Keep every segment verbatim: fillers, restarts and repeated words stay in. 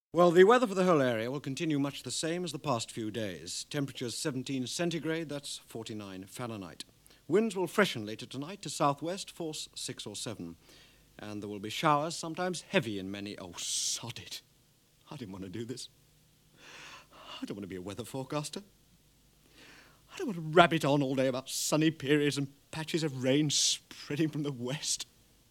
Well, the weather for the whole area will continue much the same as the past few days. Temperatures seventeen centigrade, that's forty-nine Fahrenheit. Winds will freshen later tonight to southwest, force six or seven. And there will be showers, sometimes heavy in many... Oh, sod it. I didn't want to do this. I don't want to be a weather forecaster. I don't want to rabbit on all day about sunny periods and patches of rain spreading from the west.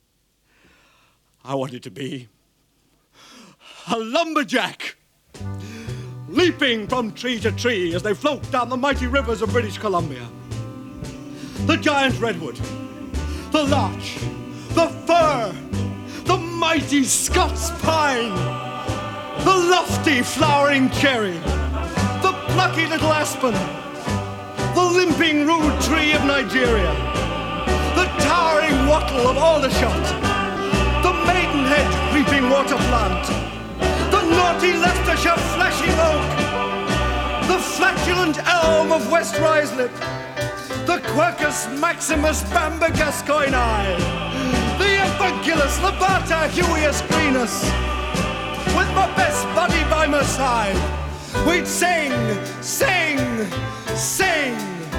I want it to be a lumberjack, leaping from tree to tree as they float down the mighty rivers of British Columbia. The giant redwood, the larch, the fir, the mighty Scots pine, the lofty flowering cherry, the plucky little aspen, the limping rude tree of Nigeria, the towering wattle of Aldershot, the maidenhead creeping water plant, the naughty Leicestershire flashing oak, the flatulent elm of West Ruislip, the Quercus maximus bamba gascoignei, the Ephagilus labata huius greenus. With my best buddy by my side, we'd sing, sing, sing.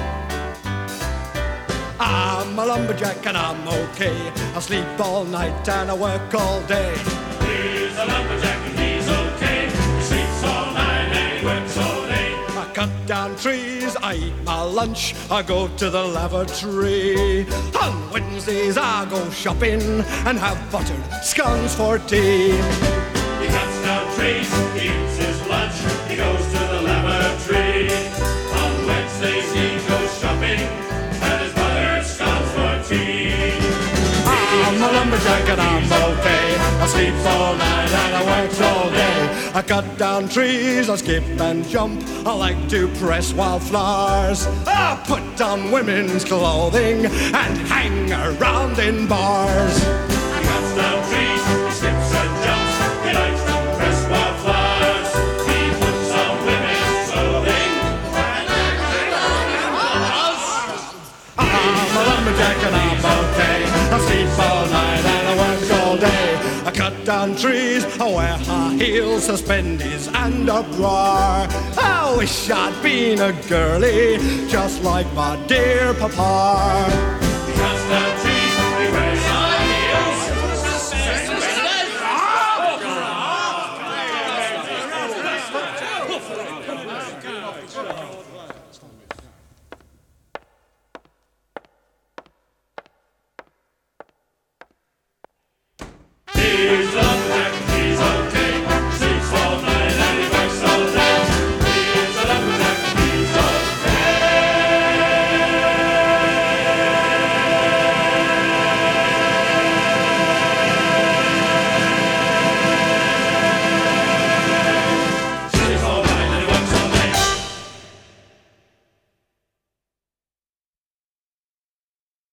I'm a lumberjack and I'm okay. I sleep all night and I work all day. He's a lumberjack and he's okay. He sleeps all night and he works all day. I cut down trees, I eat my lunch, I go to the lavatory. On Wednesdays I go shopping and have buttered scones for tea. He cuts down trees, he eats his lunch, he goes to the lavatory. On Wednesdays he goes shopping and his buttered scones for tea. I'm a lumberjack and I'm okay. I sleep all night and I work all day. I cut down trees, I skip and jump. I like to press wildflowers. I put on women's clothing and hang around in bars. He cuts down trees, he skips and jumps, he likes to press wildflowers. He puts on women's clothing and hangs around in bars. I'm a lumberjack and I'm okay. I sleep all night and I work all day. I cut down trees, I wear high heels, suspenders and a bra. I wish I'd been a girlie, just like my dear papa.